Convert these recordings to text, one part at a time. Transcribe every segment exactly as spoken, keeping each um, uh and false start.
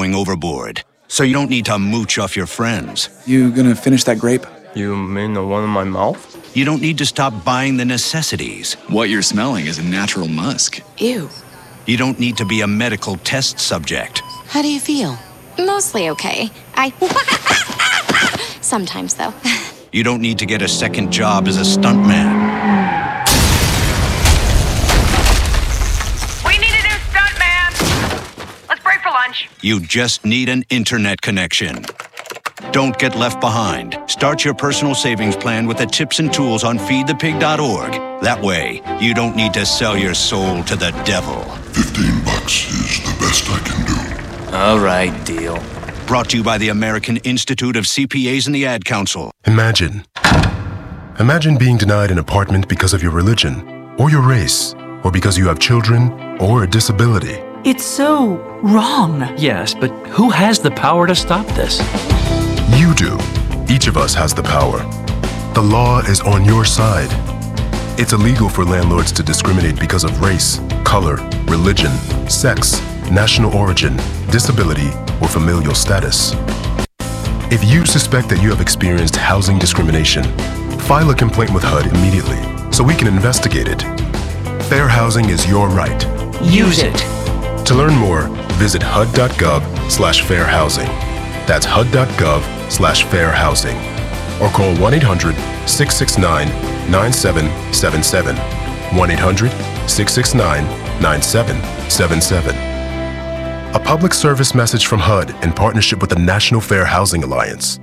going overboard, so you don't need to mooch off your friends. You gonna finish that grape? You mean the one in my mouth? You don't need to stop buying the necessities. What you're smelling is a natural musk. Ew. You don't need to be a medical test subject. How do you feel? Mostly okay. I... Sometimes, though. You don't need to get a second job as a stuntman. We need a new stuntman! Let's break for lunch. You just need an internet connection. Don't get left behind. Start your personal savings plan with the tips and tools on feed the pig dot org. That way, you don't need to sell your soul to the devil. Fifteen bucks is the best I can do. All right, deal. Brought to you by the American Institute of C P As and the Ad Council. Imagine. Imagine being denied an apartment because of your religion, or your race, or because you have children, or a disability. It's so wrong. Yes, but who has the power to stop this? You do. Each of us has the power. The law is on your side. It's illegal for landlords to discriminate because of race, color, religion, sex, national origin, disability, or familial status. If you suspect that you have experienced housing discrimination, file a complaint with H U D immediately so we can investigate it. Fair housing is your right. Use it. To learn more, visit H U D dot gov slash fair housing. That's H U D dot gov slash fair housing. Or call one eight hundred, six six nine, nine seven seven seven. one eight hundred, six six nine, nine seven seven seven. A public service message from H U D in partnership with the National Fair Housing Alliance.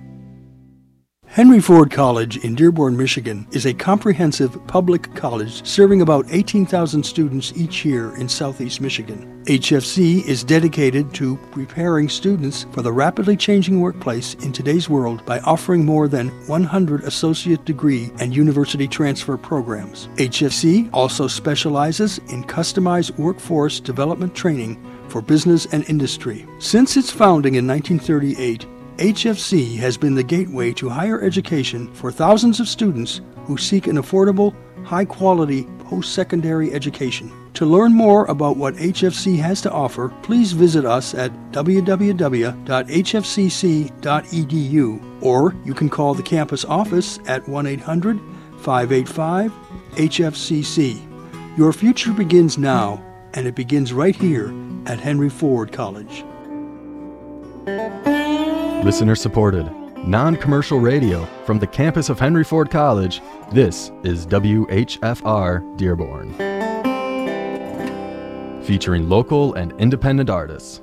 Henry Ford College in Dearborn, Michigan is a comprehensive public college serving about eighteen thousand students each year in southeast Michigan. H F C is dedicated to preparing students for the rapidly changing workplace in today's world by offering more than one hundred associate degree and university transfer programs. H F C also specializes in customized workforce development training for business and industry. Since its founding in nineteen thirty-eight, H F C has been the gateway to higher education for thousands of students who seek an affordable, high-quality post-secondary education. To learn more about what H F C has to offer, please visit us at w w w dot h f c c dot e d u, or you can call the campus office at one eight hundred, five eight five, H F C C. Your future begins now, and it begins right here at Henry Ford College. Listener supported, non-commercial radio from the campus of Henry Ford College. This is W H F R Dearborn, featuring local and independent artists.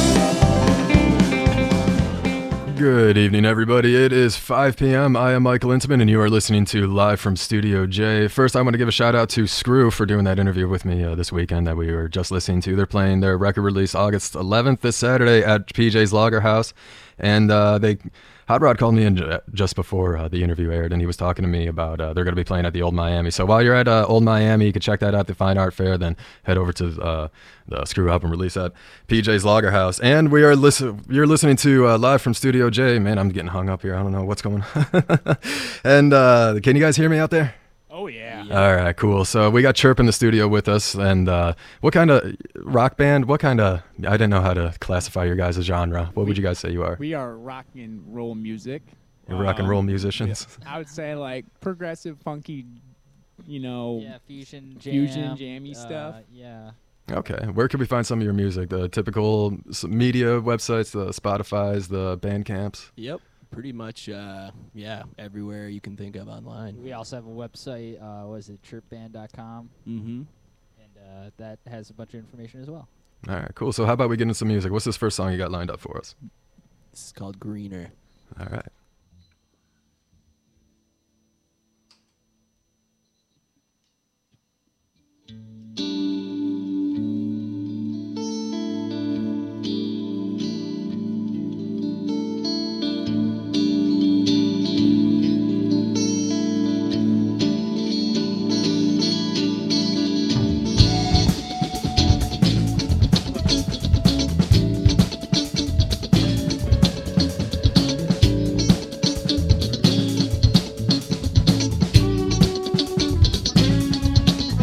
Good evening, everybody. It is five p.m. I am Michael Intiman, and you are listening to Live from Studio J. First, I want to give a shout out to Screw for doing that interview with me uh, this weekend that we were just listening to. They're playing their record release August eleventh this Saturday at P J's Lager House, and uh, they Hot Rod called me in just before uh, the interview aired, and he was talking to me about uh, they're going to be playing at the Old Miami. So while you're at uh, Old Miami, you can check that out, the Fine Art Fair, then head over to uh, the Screw album release at P J's Lager House. And we are listen- you're listening to uh, Live from Studio J. Man, I'm getting hung up here. I don't know what's going on. And uh, can you guys hear me out there? Oh, yeah. All right, cool. So we got Chirp in the studio with us. And uh, what kind of rock band, what kind of, I didn't know how to classify your guys' genre. What we, would you guys say you are? We are rock and roll music. You're rock and roll musicians? Yeah. I would say like progressive, funky, you know. Yeah, fusion, jam. Fusion, jammy uh, stuff. Yeah. Okay. Where can we find some of your music? The typical media websites, the Spotify's, the Bandcamps? Yep. Pretty much, uh, yeah, everywhere you can think of online. We also have a website, uh, what is it, chirp band dot com. Mm-hmm. And uh, that has a bunch of information as well. All right, cool. So how about we get into some music? What's this first song you got lined up for us? This is called Greener. All right.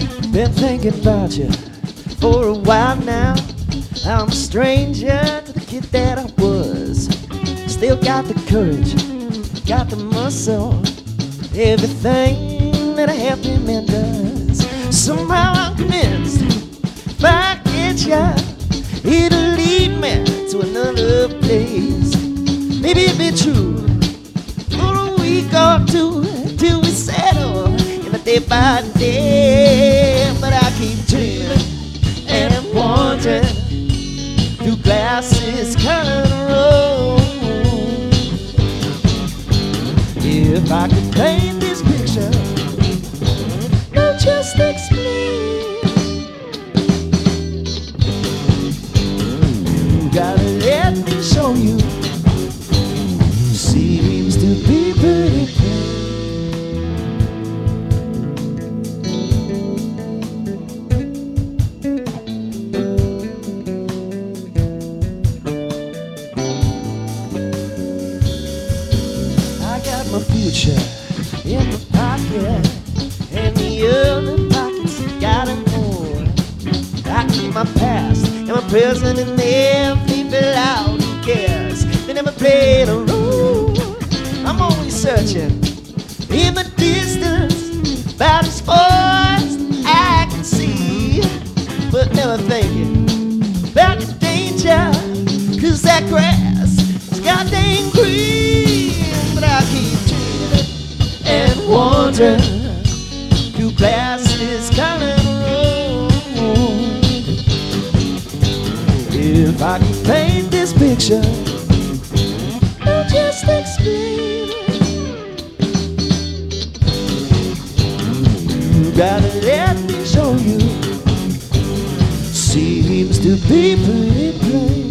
Been thinking about you for a while now. I'm a stranger to the junkie that I was. Still got the courage, got the muscle, everything that a happy man does. Somehow I'm convinced if I get ya, it'll lead me to another place. Maybe it'll be true for a week or two till we settle in a day by day. But I keep dreaming and wondering through glasses kind of road. If I could paint this picture, not just explain. You gotta let me show you. Seems to be pretty plain. I got my future in my pocket, and the other pockets got it more. I keep my past and my present, and they people out who cares. They never played a role. I'm always searching in the distance, about as far as I can see, but never thinking about the danger, cause that grass is goddamn green. But I keep dreaming and wondering through glasses kind of road. If I could paint this picture, I'll just explain. You gotta let me show you. Seems to be pretty plain.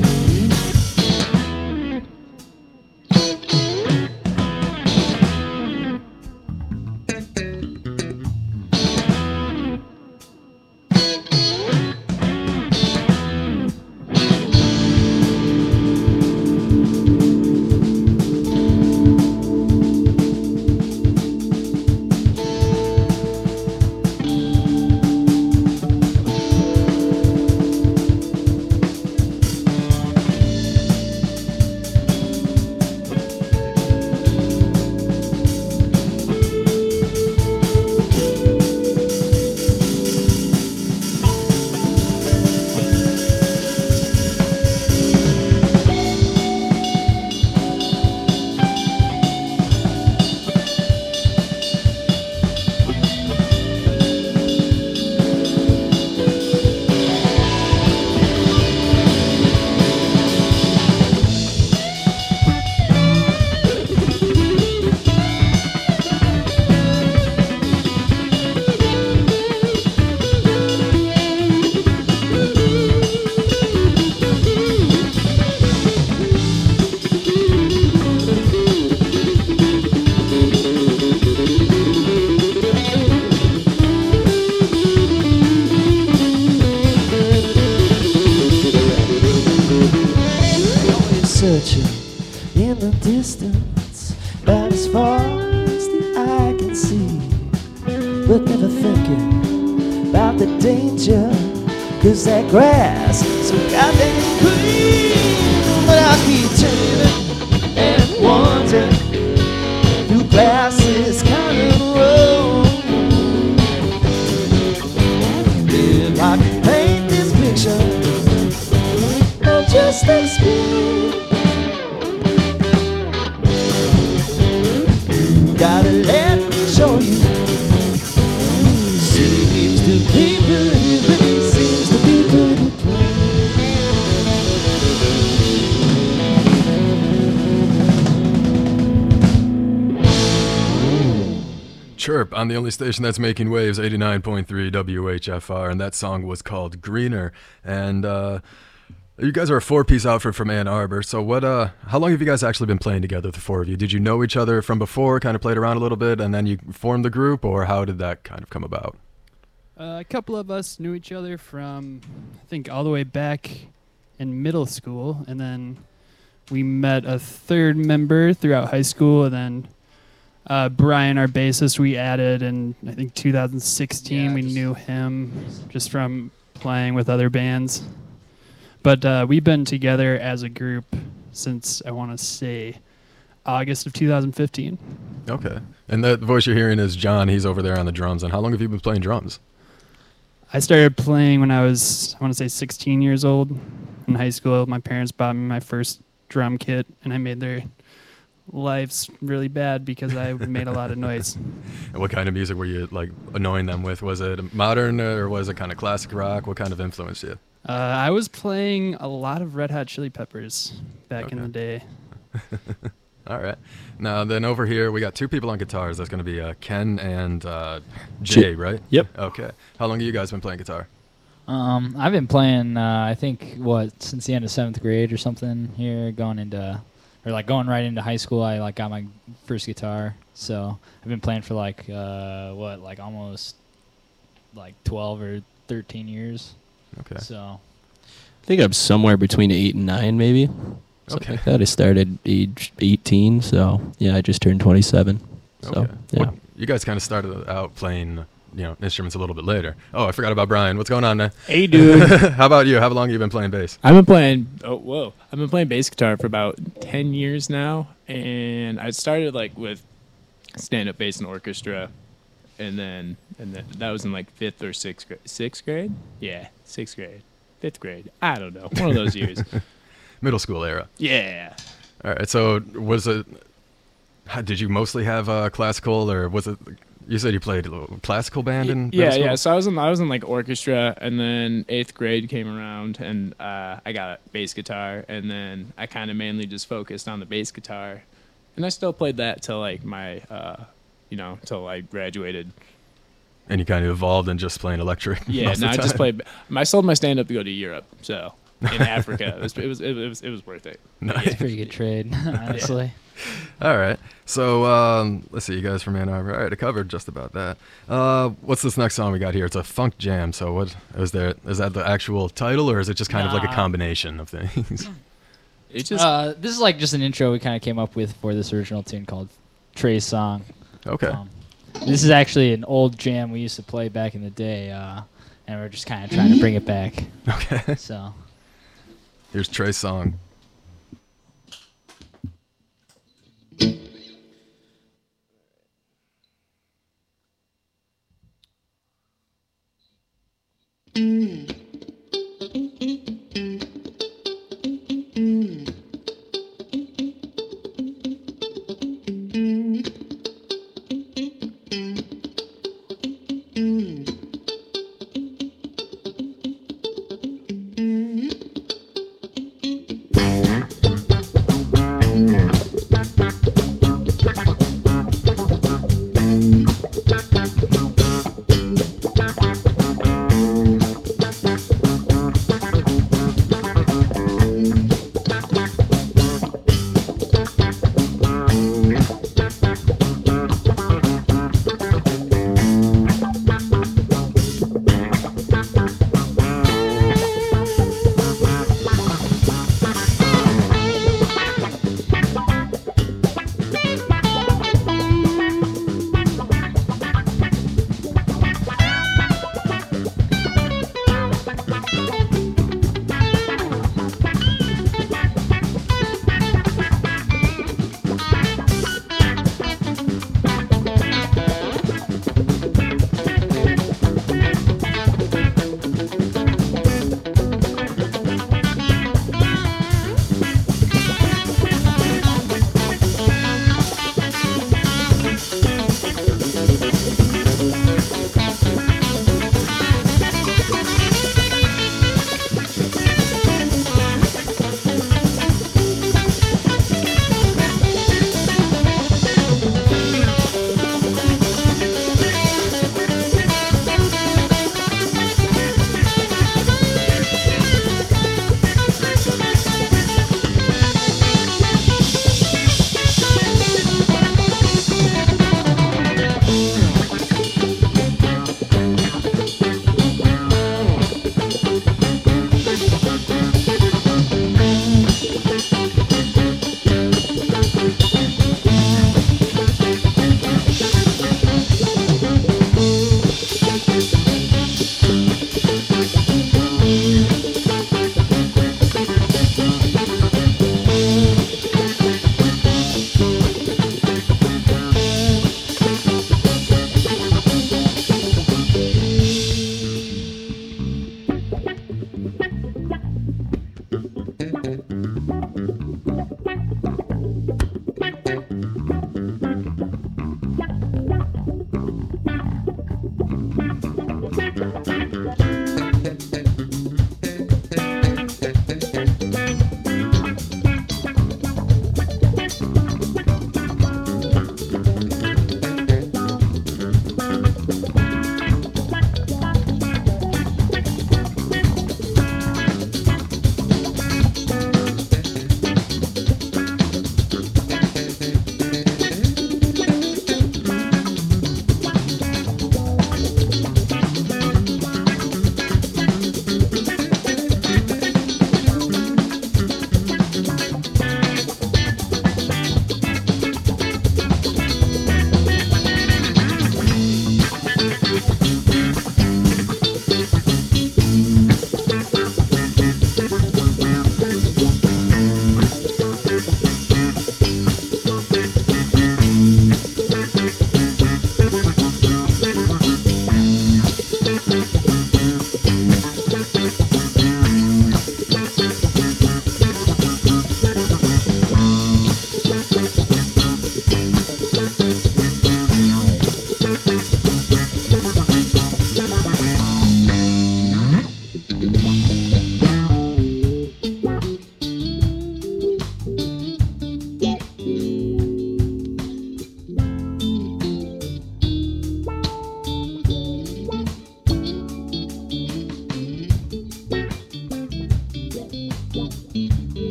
Searching in the distance, about as far as the eye can see, but never thinking about the danger, cause that grass is so goddamn green. But I keep turning and wondering through glasses kind of road. If I could paint this picture, I'll just explain. Gotta let me show you. Seems to be pretty, pretty, seems to be pretty Chirp on the only station that's making waves, eighty-nine point three W H F R, and that song was called Greener. And uh, you guys are a four-piece outfit from Ann Arbor. So what? Uh, how long have you guys actually been playing together, the four of you? Did you know each other from before, kind of played around a little bit, and then you formed the group, or how did that kind of come about? Uh, a couple of us knew each other from, I think, all the way back in middle school, and then we met a third member throughout high school, and then uh, Brian, our bassist, we added in, I think, two thousand sixteen. Yeah, we knew him just from playing with other bands. But uh, we've been together as a group since, I want to say, August of two thousand fifteen. Okay. And that voice you're hearing is John. He's over there on the drums. And how long have you been playing drums? I started playing when I was, I want to say, sixteen years old in high school. My parents bought me my first drum kit, and I made their lives really bad because I made a lot of noise. And what kind of music were you like annoying them with? Was it modern or was it kind of classic rock? What kind of influenced you? Uh, I was playing a lot of Red Hot Chili Peppers back Okay. in the day. All right. Now then over here we got two people on guitars. That's going to be uh, Ken and uh, Jay, right? Yep. Okay. How long have you guys been playing guitar? Um, I've been playing, uh, I think, what, since the end of seventh grade or something here, going into, or like going right into high school. I like got my first guitar, so I've been playing for like, uh, what, like almost like twelve or thirteen years. Okay. So. I think I'm somewhere between eight and nine, maybe. Okay. Like that. I started age eighteen, so yeah, I just turned twenty-seven. So Okay. yeah. Well, you guys kind of started out playing, you know, instruments a little bit later. Oh, I forgot about Brian. What's going on, man? Hey, dude. How about you? How long have you been playing bass? I've been playing. Oh, whoa! I've been playing bass guitar for about ten years now, and I started like with stand-up bass and orchestra, and then and then that was in like fifth or sixth grade. Sixth grade? Yeah, sixth grade, fifth grade. I don't know. One of those years. Middle school era. Yeah. All right. So was it? how- Did you mostly have uh, classical, or was it? You said you played a classical band in middle Yeah, school? yeah. So I was in I was in like orchestra, and then eighth grade came around, and uh, I got a bass guitar, and then I kind of mainly just focused on the bass guitar, and I still played that till like my, uh, you know, till I graduated. And you kind of evolved in just playing electric. Yeah, most no, of I the just time. played. I sold my stand up to go to Europe, so in Africa, it was it was it was it was worth it. Nice. It's a pretty good trade, honestly. All right. So um, let's see, you guys from Ann Arbor. All right, I covered just about that. Uh, what's this next song we got here? It's a funk jam. So what is there? Is that the actual title, or is it just kind of like a Nah. combination of things? It's just Uh, this is like just an intro we kind of came up with for this original tune called Trey's Song. Okay. Um, this is actually an old jam we used to play back in the day, uh, and we're just kind of trying to bring it back. Okay. So. Here's Trey's song. Mm-hmm.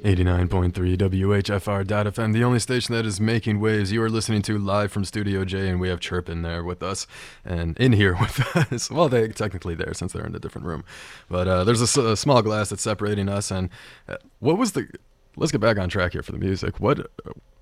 eighty-nine point three W H F R dot F M, the only station that is making waves. You are listening to Live from Studio J, and we have Chirp in there with us, and in here with us. Well, they're technically there since they're in a different room. But uh, there's a, s- a small glass that's separating us, and uh, what was the... Let's get back on track here for the music. What... Uh,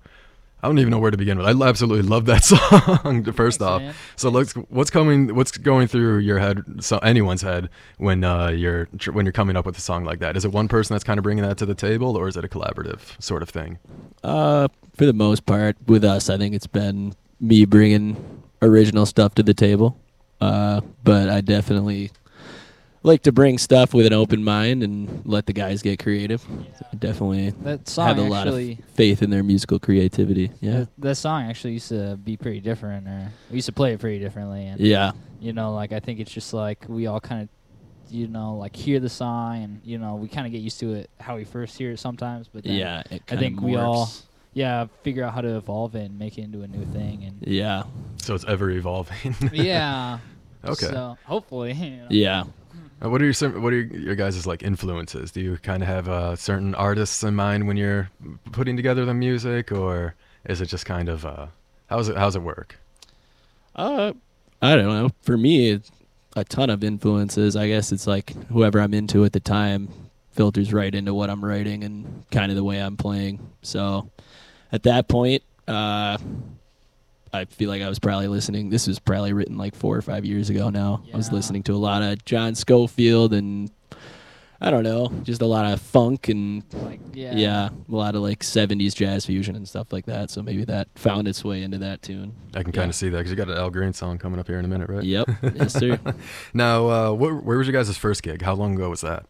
I don't even know where to begin with. I absolutely love that song. First off, man. So let's, what's coming? What's going through your head? So anyone's head when uh, you're when you're coming up with a song like that? Is it one person that's kind of bringing that to the table, or is it a collaborative sort of thing? Uh, for the most part, with us, I think it's been me bringing original stuff to the table. Uh, but I definitely like to bring stuff with an open mind and let the guys get creative. Yeah. So I definitely that song have a lot actually, of faith in their musical creativity. Yeah, that, that song actually used to be pretty different, or we used to play it pretty differently. And yeah, you know, like I think it's just like we all kind of, you know, like hear the song, and you know, we kind of get used to it how we first hear it sometimes. But then yeah, it I think morphs. we all, yeah, figure out how to evolve it and make it into a new thing. And yeah, so it's ever evolving. yeah. Okay. So hopefully. You know. Yeah. Uh, what are your sim- what are your, your guys' like influences? Do you kind of have uh, certain artists in mind when you're putting together the music, or is it just kind of uh, how's it how's it work? Uh, I don't know. For me, it's a ton of influences. I guess it's like whoever I'm into at the time filters right into what I'm writing and kind of the way I'm playing. So at that point, uh, I feel like I was probably listening. This was probably written like four or five years ago now. Yeah. I was listening to a lot of John Scofield and I don't know, just a lot of funk and like, yeah. yeah, a lot of like seventies jazz fusion and stuff like that. So maybe that found its way into that tune. I can kind of yeah. see that because you got an Al Green song coming up here in a minute, right? Yep. Yes, sir. Now, uh, wh- where was your guys' first gig? How long ago was that?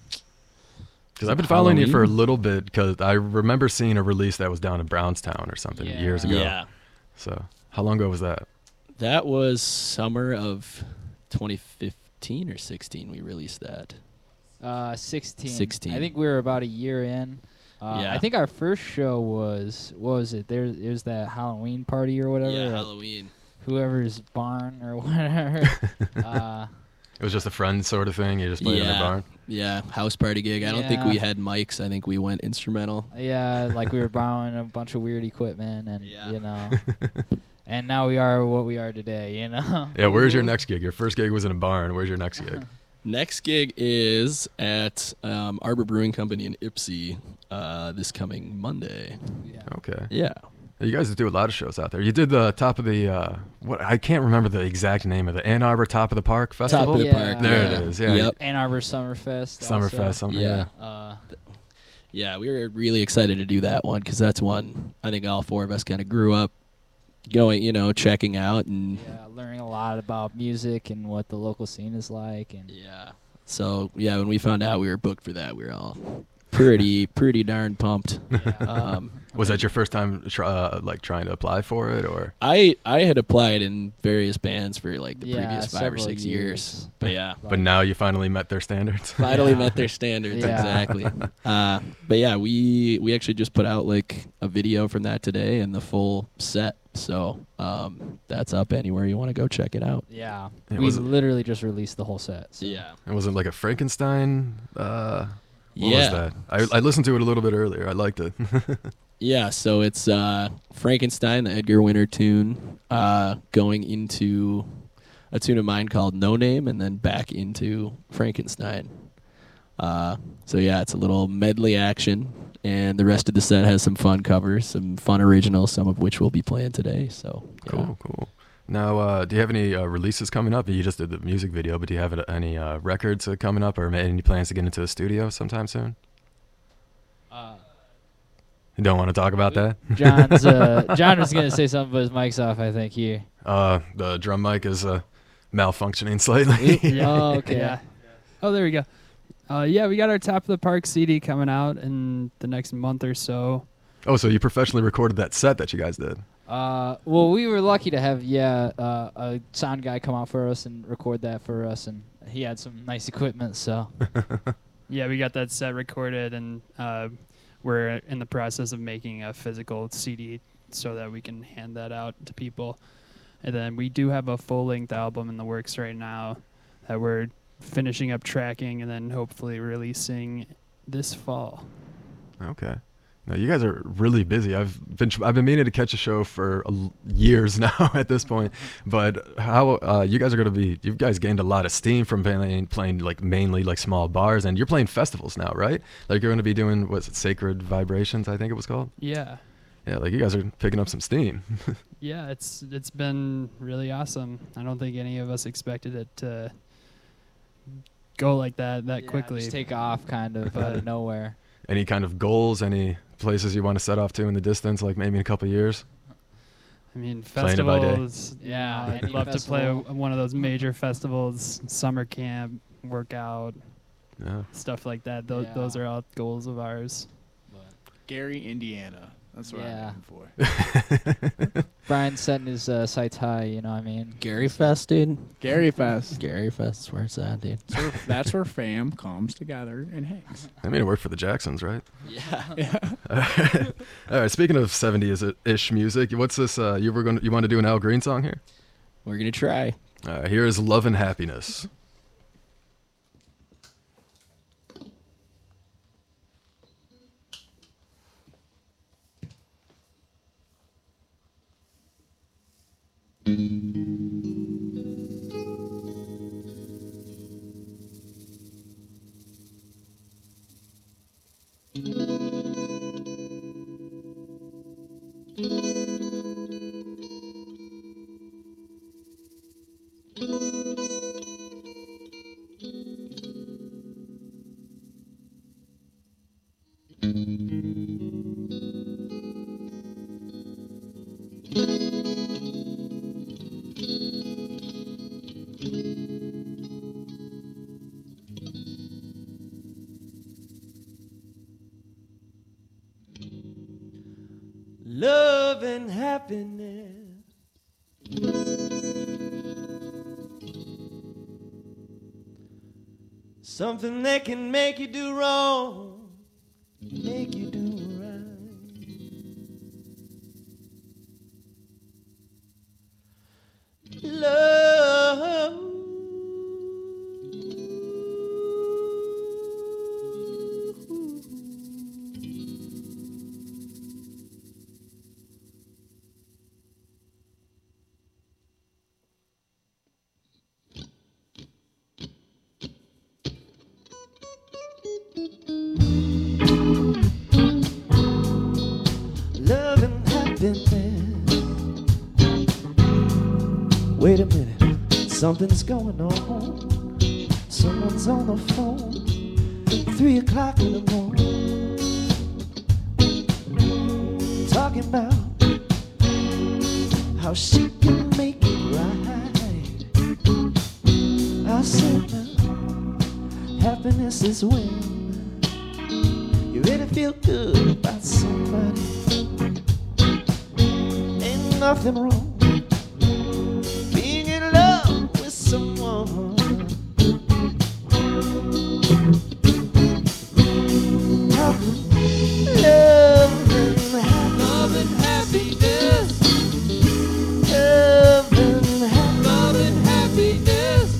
Because I've been following Halloween? you for a little bit because I remember seeing a release that was down in Brownstown or something yeah. years ago. Yeah. So how long ago was that? That was summer of twenty fifteen or sixteen we released that. Uh, sixteen. sixteen. I think we were about a year in. Uh, yeah. I think our first show was, what was it? There, it was that Halloween party or whatever. Yeah, Halloween. Whoever's barn or whatever. uh, it was just a friend sort of thing? You just played yeah. in their barn? Yeah, house party gig. I yeah. don't think we had mics. I think we went instrumental. Yeah, like we were borrowing a bunch of weird equipment and, yeah. you know. And now we are what we are today, you know? Yeah, where's your next gig? Your first gig was in a barn. Where's your next gig? Next gig is at um, Arbor Brewing Company in Ypsi uh, this coming Monday. Yeah. Okay. Yeah. You guys do a lot of shows out there. You did the top of the, uh, what I can't remember the exact name of the Ann Arbor Top of the Park Festival. Top of the yeah. Park. There yeah. it is. Yeah. Yep. Ann Arbor Summerfest. Summerfest. Something. Yeah. Yeah. Uh, yeah, we were really excited to do that one because that's one I think all four of us kind of grew up going, you know, checking out and yeah, learning a lot about music and what the local scene is like. And yeah. So yeah, when we found out we were booked for that, we were all pretty pretty darn pumped. Yeah. Um, was that your first time try, uh, like trying to apply for it, or? I I had applied in various bands for like the Yeah, previous five or several six years. years, but yeah, But now you finally met their standards. finally Yeah. met their standards Yeah. exactly. Uh, but yeah, we we actually just put out like a video from that today and the full set. So um, that's up anywhere you want to go check it out. yeah, Yeah, we was it- literally just released the whole set. So. Yeah. And was it like a Frankenstein? Uh, what Yeah. was that? I, I listened to it a little bit earlier. I liked it. Yeah, so it's uh, Frankenstein, the Edgar Winter tune, uh, going into a tune of mine called No Name, and then back into Frankenstein. Uh, so yeah, it's a little medley action, and the rest of the set has some fun covers, some fun originals, some of which we'll be playing today. So yeah. Cool, cool. Now, uh, do you have any uh, releases coming up? You just did the music video, but do you have uh, any uh, records uh, coming up, or any plans to get into the studio sometime soon? Uh, You don't want to talk about that? John's uh, John was gonna say something, but his mic's off. I think here. Uh, the drum mic is uh, malfunctioning slightly. Oh, okay. Yeah. Oh, there we go. Uh, yeah, we got our Top of the Park C D coming out in the next month or so. Oh, so you professionally recorded that set that you guys did? Uh, well, we were lucky to have yeah uh, a sound guy come out for us and record that for us, and he had some nice equipment. So Yeah, we got that set recorded, and uh, we're in the process of making a physical C D so that we can hand that out to people. And then we do have a full-length album in the works right now that we're finishing up tracking and then hopefully releasing this fall. Okay. No, you guys are really busy. I've been tr- I've been meaning to catch a show for a l- years now at this point. But how uh, you guys are going to be? You guys gained a lot of steam from playing, playing like mainly like small bars, and you're playing festivals now, right? Like you're going to be doing what's it, Sacred Vibrations, I think it was called. Yeah. Yeah, like you guys are picking up some steam. Yeah, it's it's been really awesome. I don't think any of us expected it to go like that that Yeah, quickly. just take off kind of out of nowhere. Any kind of goals? Any places you want to set off to in the distance, like maybe in a couple of years? I mean, Playing it by day. festivals. Yeah, you know, I'd any love to play festival. w- one of those major festivals, summer camp, workout, Yeah. stuff like that. Those Yeah. those are all goals of ours. Gary, Indiana. That's what Yeah. I'm looking for. Brian's setting his uh, sights high, you know what I mean? Gary Fest, dude. Gary Fest. Gary Fest is where it's at, dude. That's where, that's where fam comes together and hangs. I mean, it worked for the Jacksons, right? Yeah. Yeah. All right. Speaking of seventies-ish music, what's this? Uh, you were going? You want to do an Al Green song here? We're gonna try. All right. Here is "Love and Happiness." Love and happiness. Something that can make you do wrong, make you do right. Love. Love and happiness. Wait a minute, something's going on. Someone's on the phone, three o'clock in the morning, talking about how she can make it right. I said, now, happiness is when you really feel good about somebody. Ain't nothing wrong being in love with someone. Love and happiness. Love and happiness. Love and happiness.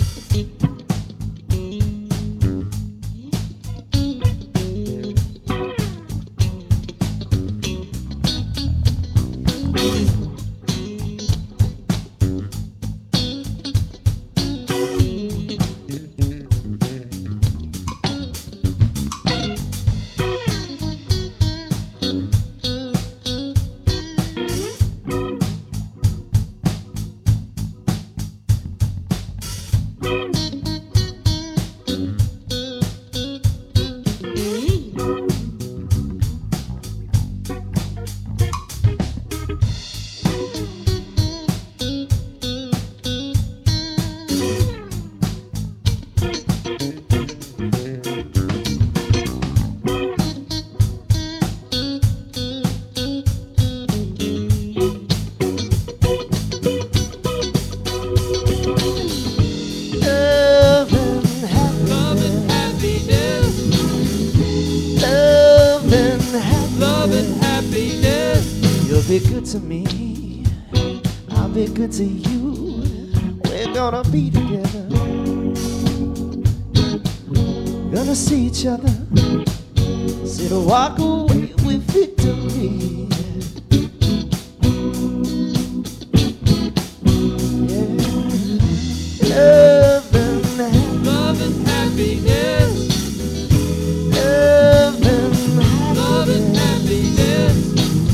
Be good to me, I'll be good to you. We're gonna be together, gonna see each other said walk away with victory. Yeah. Love and happiness. Love and happiness. Love and happiness. Love and happiness.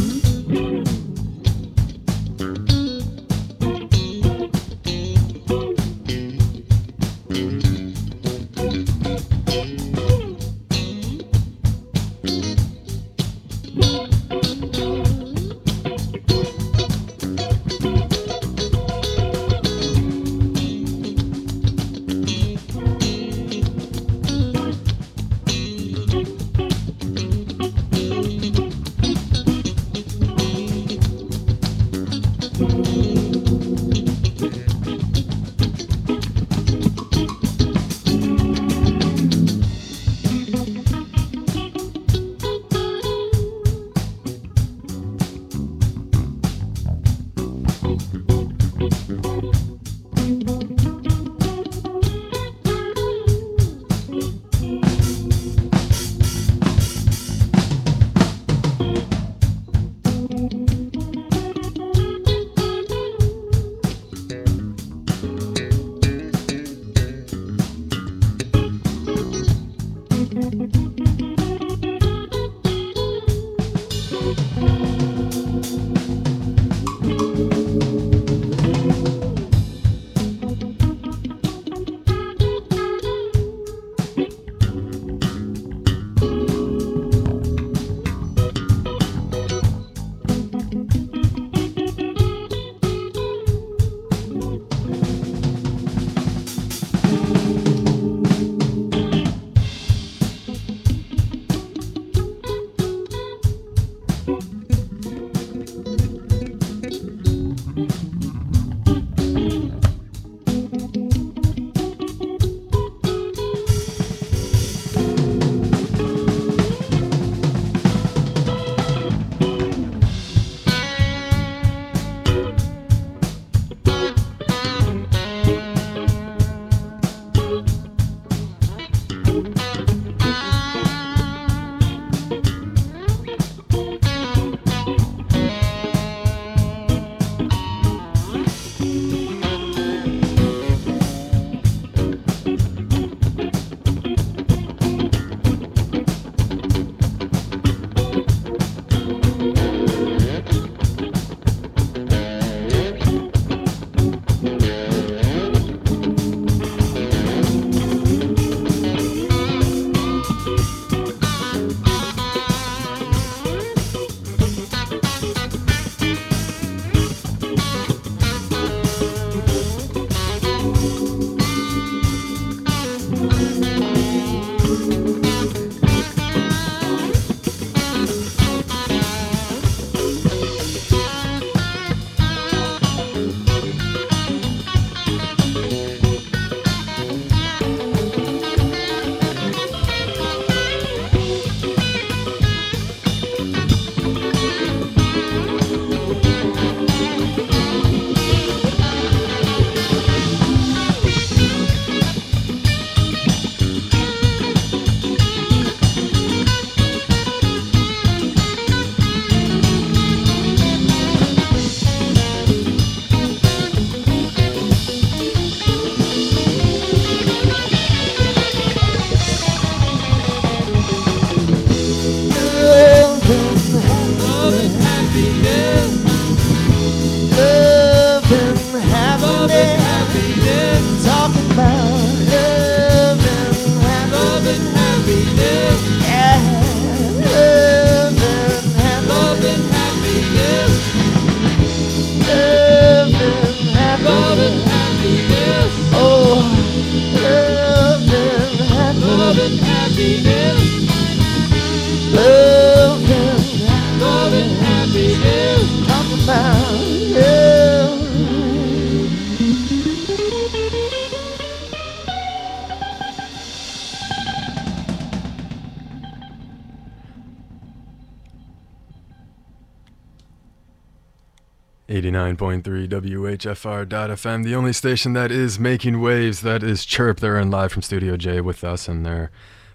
eighty-nine point three W H F R dot F M, the only station that is making waves. That is Chirp. They're in live from Studio J with us, and they're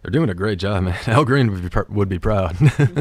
They're doing a great job, man. Al Green would be pr- would be proud.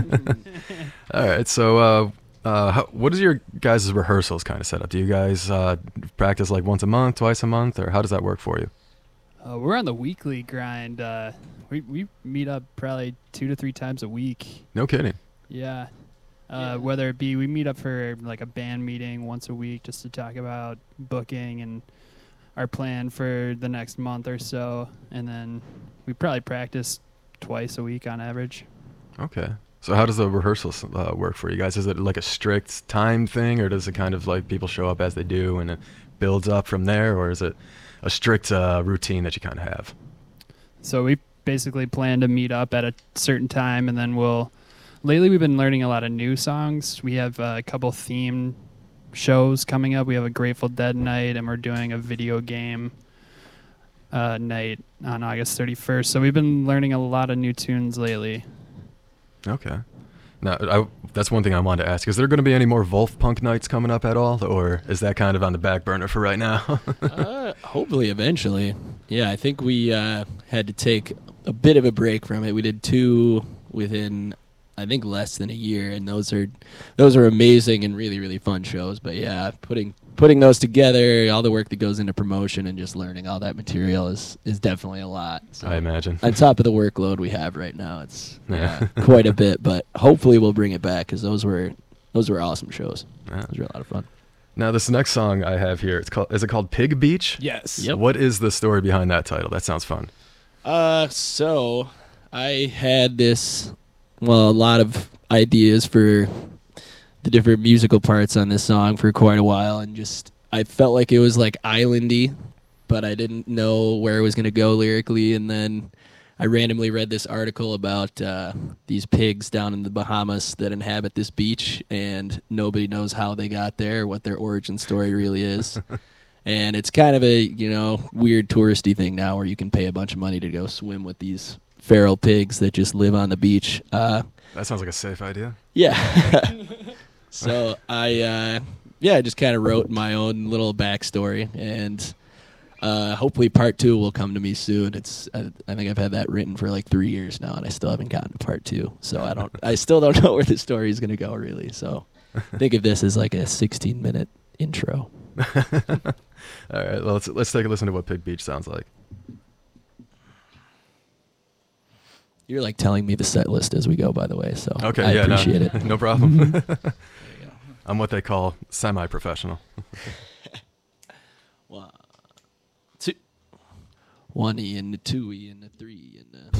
All right, so uh, uh, how, what is your guys' rehearsals kind of set up? Do you guys uh, practice like once a month, twice a month, or how does that work for you? Uh, we're on the weekly grind. Uh, we we meet up probably two to three times a week. No kidding. Yeah. Uh, whether it be we meet up for like a band meeting once a week just to talk about booking and our plan for the next month or so, and then we probably practice twice a week on average. Okay. So how does the rehearsals uh, work for you guys? Is it like a strict time thing, or does it kind of like people show up as they do and it builds up from there, or is it a strict uh, routine that you kind of have? So we basically plan to meet up at a certain time, and then we'll... Lately, we've been learning a lot of new songs. We have uh, a couple theme shows coming up. We have a Grateful Dead night, and we're doing a video game uh, night on August thirty-first. So we've been learning a lot of new tunes lately. Okay. Now, I, that's one thing I wanted to ask. Is there going to be any more Wolf Punk nights coming up at all, or is that kind of on the back burner for right now? uh, hopefully, eventually. Yeah, I think we uh, had to take a bit of a break from it. We did two within... I think less than a year, and those are those are amazing and really really fun shows. But yeah, putting putting those together, all the work that goes into promotion and just learning all that material is is definitely a lot. So I imagine. On top of the workload we have right now, it's yeah. yeah, quite a bit. But hopefully we'll bring it back because those were those were awesome shows. Yeah. Those were a lot of fun. Now this next song I have here, it's called is it called Pig Beach? Yes. Yep. What is the story behind that title? That sounds fun. Uh, so I had this. Well, a lot of ideas for the different musical parts on this song for quite a while, and just I felt like it was like islandy, but I didn't know where it was going to go lyrically. And then I randomly read this article about uh, these pigs down in the Bahamas that inhabit this beach, and nobody knows how they got there, what their origin story really is. And it's kind of a, you know, weird touristy thing now where you can pay a bunch of money to go swim with these feral pigs that just live on the beach. Uh, that sounds like a safe idea. Yeah. So I, uh, yeah, I just kind of wrote my own little backstory, and uh, hopefully part two will come to me soon. It's I, I think I've had that written for like three years now, and I still haven't gotten to part two. So I don't, I still don't know where the story is going to go really. So think of this as like a sixteen minute intro. All right, well, let's let's take a listen to what Pig Beach sounds like. You're like telling me the set list as we go, by the way, so okay, I yeah, appreciate no, it. No problem. I'm what they call semi-professional. One, two, one E and the two E and the three and the.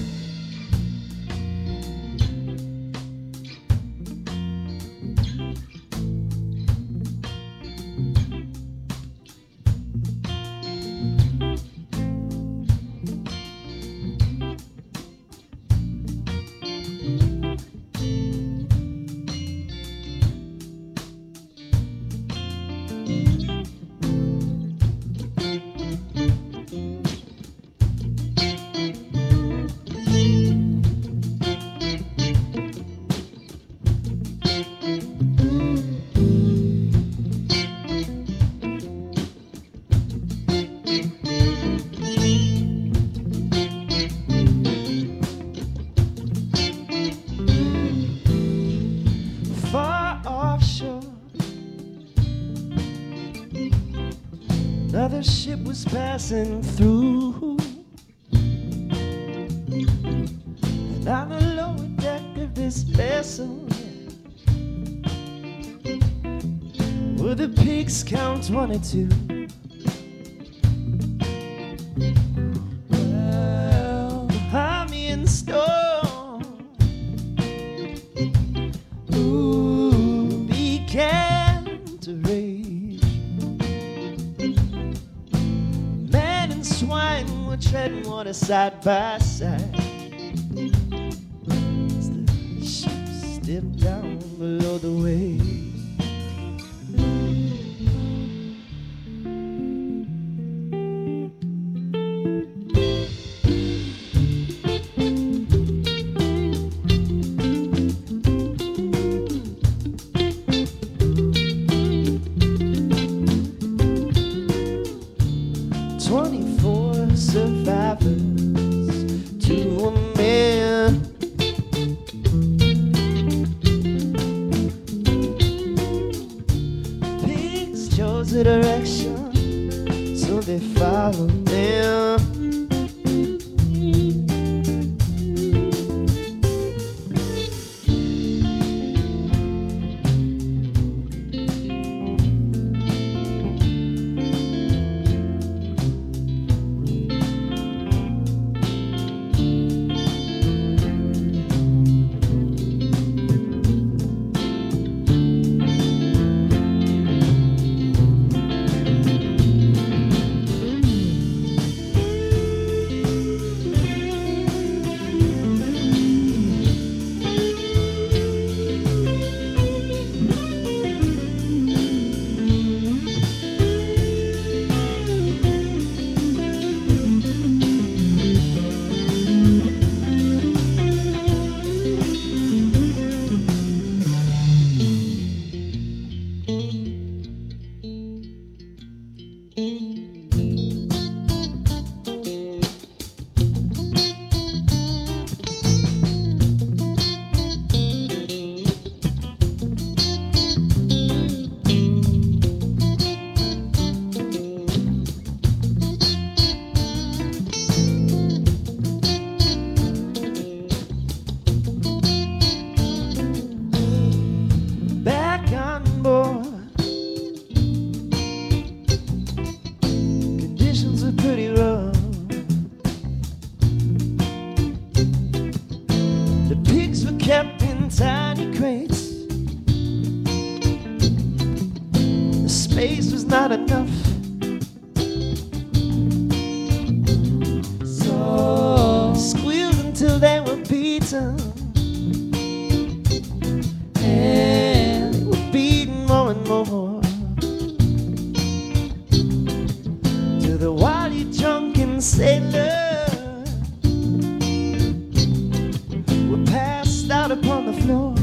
Another ship was passing through, and on the lower deck of this vessel were the pigs, count one and two. Well, I'm in storm. Ooh, began to rage. Swine were treading water side by side as the ship stepped down below the waves. Twenty-four survivors, two not enough. So squealed until they were beaten, and they were beaten more and more, till the wily drunken sailor were passed out upon the floor.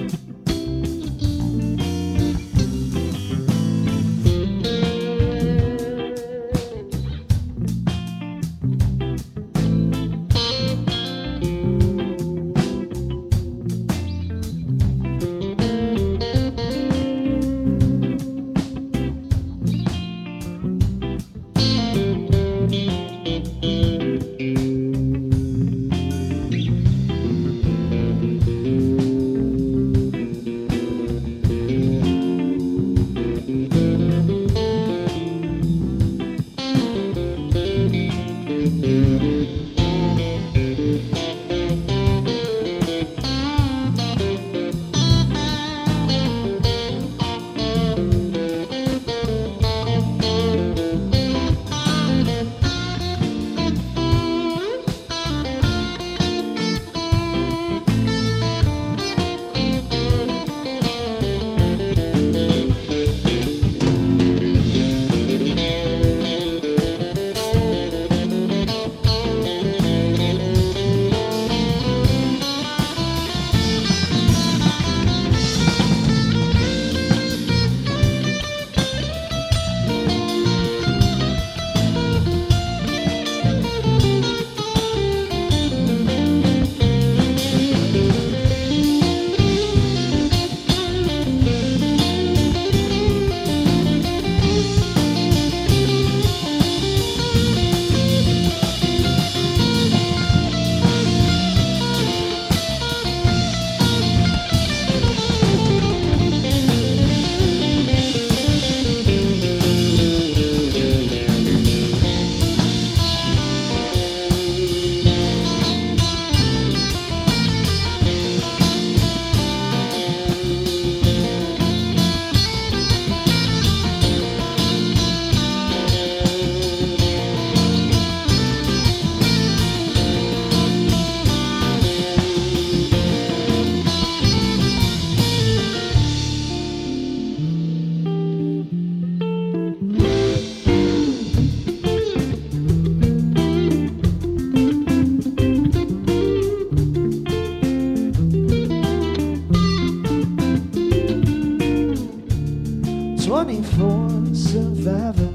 twenty-four survivors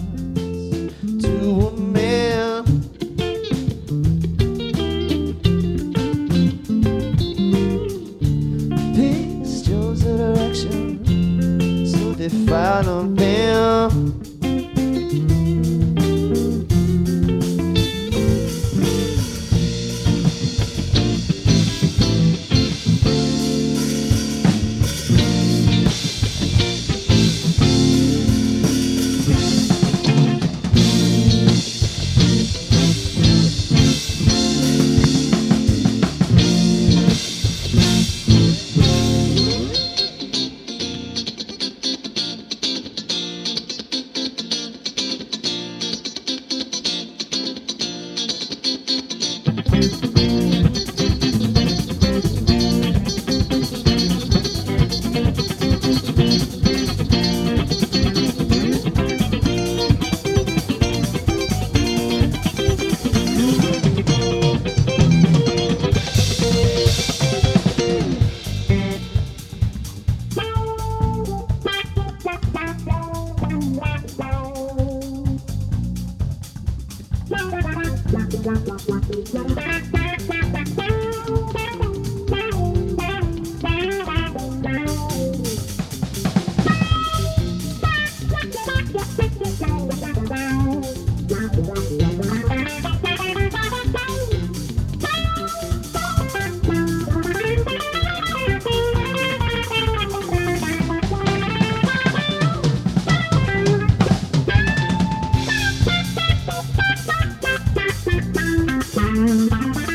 to a man. Pigs chose a direction, so they followed them. Thank you.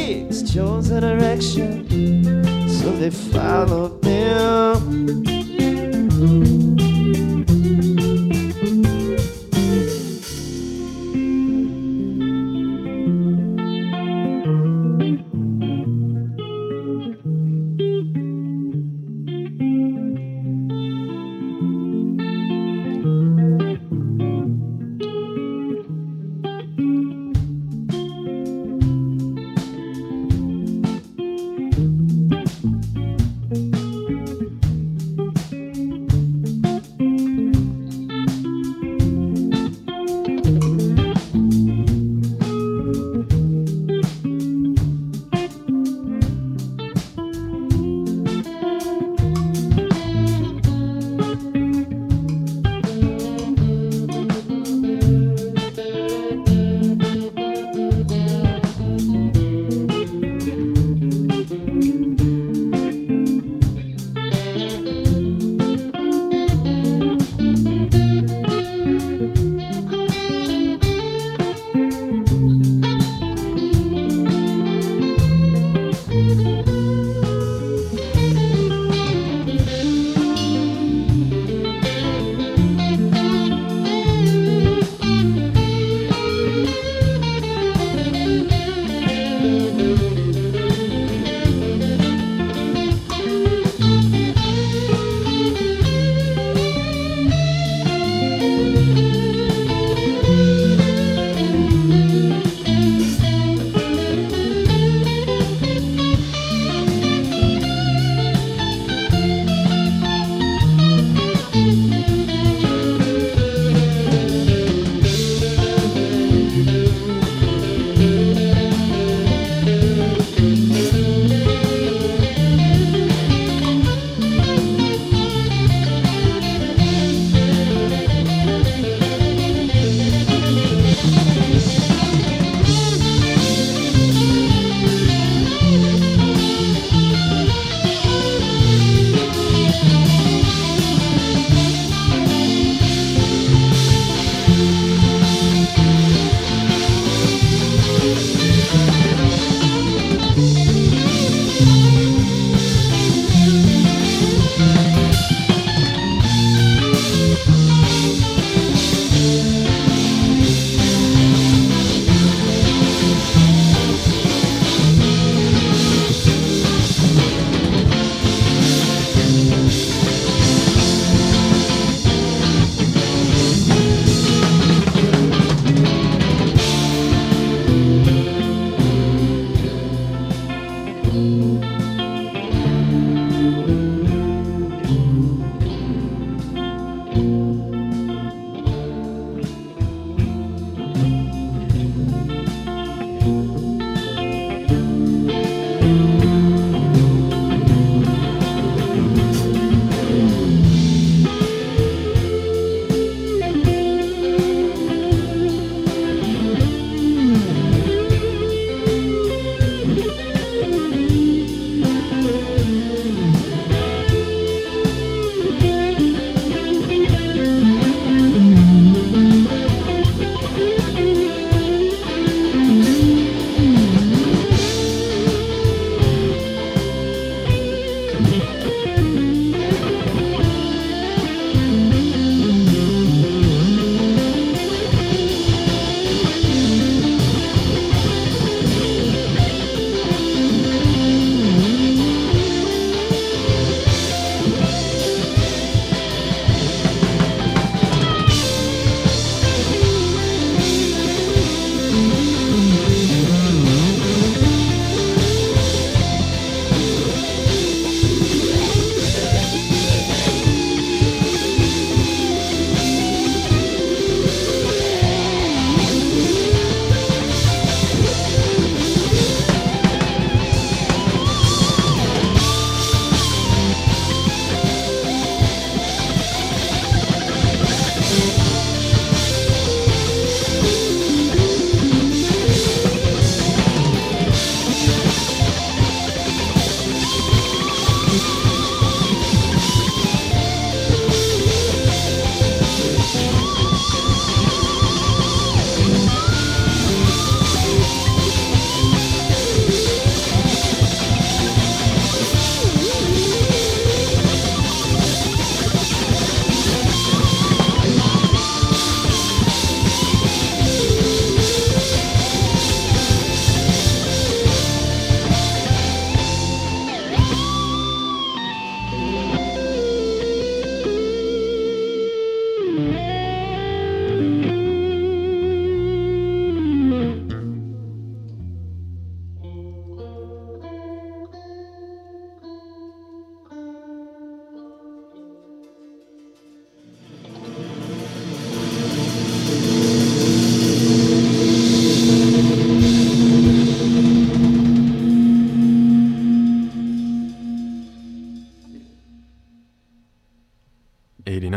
pigs chose a direction, so they followed them.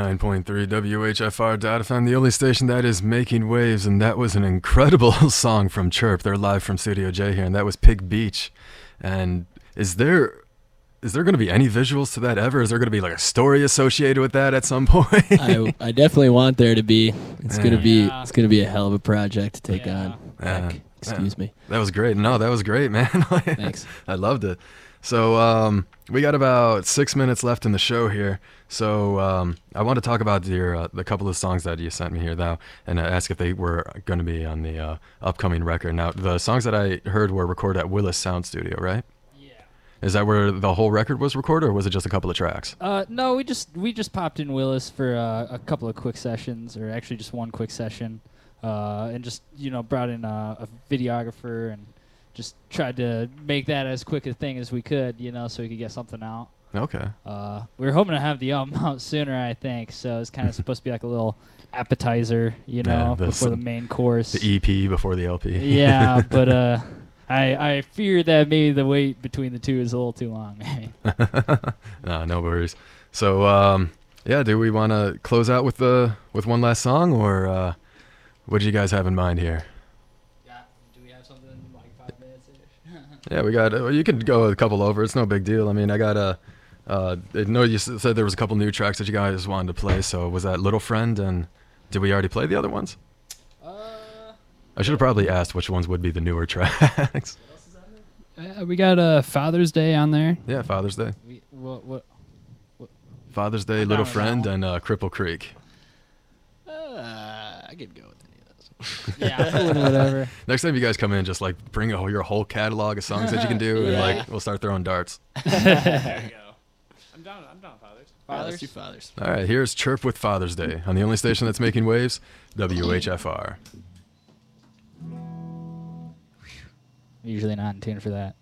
ninety-nine point three W H F R Dot F M, the only station that is making waves, and that was an incredible song from Chirp. They're live from Studio J here, and that was Pig Beach. And is there is there going to be any visuals to that ever? Is there going to be like a story associated with that at some point? I, I definitely want there to be. It's Yeah. gonna be Yeah. it's gonna be a hell of a project to take Yeah. on. Yeah. Heck, excuse Yeah. me. That was great. No, that was great, man. Thanks. I loved it. So um, we got about six minutes left in the show here. So um, I want to talk about your uh, the couple of songs that you sent me here now, and uh, ask if they were going to be on the uh, upcoming record. Now, the songs that I heard were recorded at Willis Sound Studio, right? Yeah. Is that where the whole record was recorded, or was it just a couple of tracks? Uh, no, we just we just popped in Willis for uh, a couple of quick sessions, or actually just one quick session, uh, and just you know brought in a, a videographer and just tried to make that as quick a thing as we could, you know, so we could get something out. Okay. Uh, we were hoping to have the album out sooner, I think, so it's kind of supposed to be like a little appetizer, you know, Yeah, the before s- the main course. The E P before the L P. Yeah, but uh, I I fear that maybe the wait between the two is a little too long. no, no worries. So um, yeah, do we want to close out with the with one last song, or uh, what do you guys have in mind here? Yeah, we got. Uh, you can go a couple over. It's no big deal. I mean, I got a. Uh, I know you s- said there was a couple new tracks that you guys wanted to play. So was that Little Friend, and did we already play the other ones? Uh, I should have probably asked which ones would be the newer tracks. Uh, we got uh, Father's Day on there. Yeah, Father's Day. We, what, what, Father's Day, I'm Little down with that Friend, one. and uh, Cripple Creek. Uh, I could go with any of those. Yeah, whatever. Next time you guys come in, just like bring a, your whole catalog of songs that you can do, and Yeah. like we'll start throwing darts. There you go. I'm down. I'm down, fathers. Yeah, let's do fathers. All right, here's Chirp with Father's Day on the only station that's making waves, W H F R. Usually not in tune for that.